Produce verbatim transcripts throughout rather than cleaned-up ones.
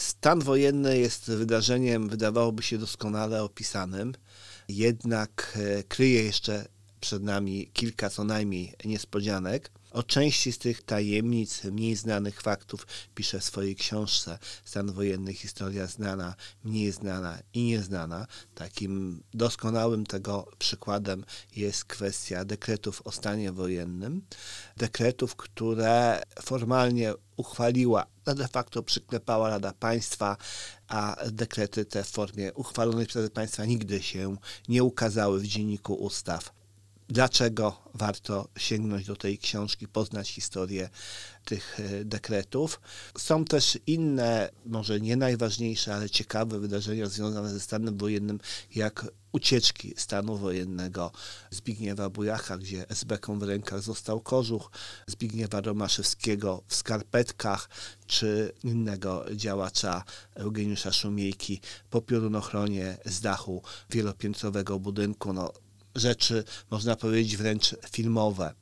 Stan wojenny jest wydarzeniem, wydawałoby się, doskonale opisanym, jednak kryje jeszcze przed nami kilka co najmniej niespodzianek. O części z tych tajemnic, mniej znanych faktów pisze w swojej książce Stan wojenny, historia znana, mniej znana i nieznana. Takim doskonałym tego przykładem jest kwestia dekretów o stanie wojennym. Dekretów, które formalnie uchwaliła, a de facto przyklepała Rada Państwa, a dekrety te w formie uchwalonej przez Radę Państwa nigdy się nie ukazały w Dzienniku Ustaw. Dlaczego warto sięgnąć do tej książki, poznać historię tych dekretów? Są też inne, może nie najważniejsze, ale ciekawe wydarzenia związane ze stanem wojennym, jak ucieczki stanu wojennego Zbigniewa Bujacha, gdzie z beką w rękach został kożuch, Zbigniewa Romaszewskiego w skarpetkach, czy innego działacza Eugeniusza Szumiejki po piorunochronie z dachu wielopiętrowego budynku. No, rzeczy, można powiedzieć, wręcz filmowe.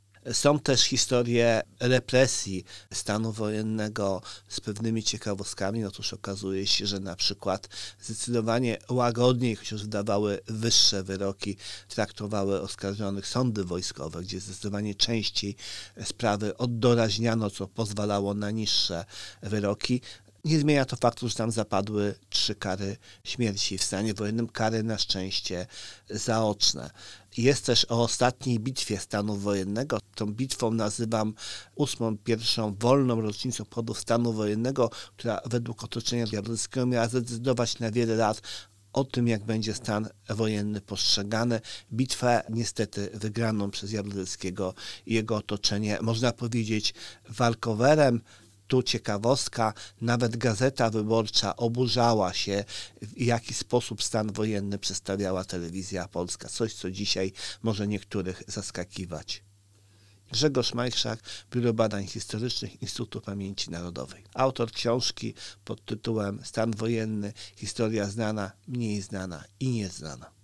Są też historie represji stanu wojennego z pewnymi ciekawostkami. Otóż okazuje się, że na przykład zdecydowanie łagodniej, chociaż wydawały wyższe wyroki, traktowały oskarżonych sądy wojskowe, gdzie zdecydowanie częściej sprawy oddoraźniano, co pozwalało na niższe wyroki. Nie zmienia to faktu, że tam zapadły trzy kary śmierci w stanie wojennym, kary na szczęście zaoczne. Jest też o ostatniej bitwie stanu wojennego. Tą bitwą nazywam ósmą pierwszą wolną rocznicą obchodów stanu wojennego, która według otoczenia Jaruzelskiego miała zdecydować na wiele lat o tym, jak będzie stan wojenny postrzegany. Bitwę niestety wygraną przez Jaruzelskiego i jego otoczenie, można powiedzieć, walkowerem. Tu ciekawostka, nawet Gazeta Wyborcza oburzała się, w jaki sposób stan wojenny przedstawiała Telewizja Polska. Coś, co dzisiaj może niektórych zaskakiwać. Grzegorz Majchrzak, Biuro Badań Historycznych Instytutu Pamięci Narodowej. Autor książki pod tytułem Stan wojenny, historia znana, mniej znana i nieznana.